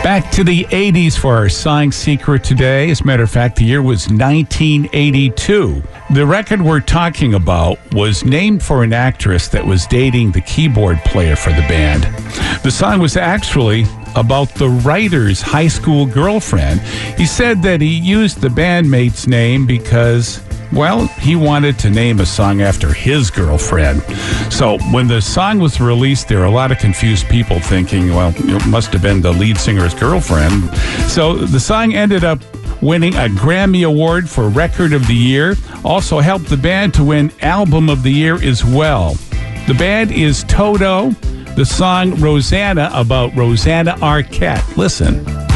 Back to the 80s for our song secret today. As a matter of fact, the year was 1982. The record we're talking about was named for an actress that was dating the keyboard player for the band. The song was actually about the writer's high school girlfriend. He said that he used the bandmate's name because, well, he wanted to name a song after his girlfriend. So when the song was released, there were a lot of confused people thinking, well, it must have been the lead singer's girlfriend. So the song ended up winning a Grammy Award for Record of the Year. Also helped the band to win Album of the Year as well. The band is Toto. The song Rosanna, about Rosanna Arquette. Listen.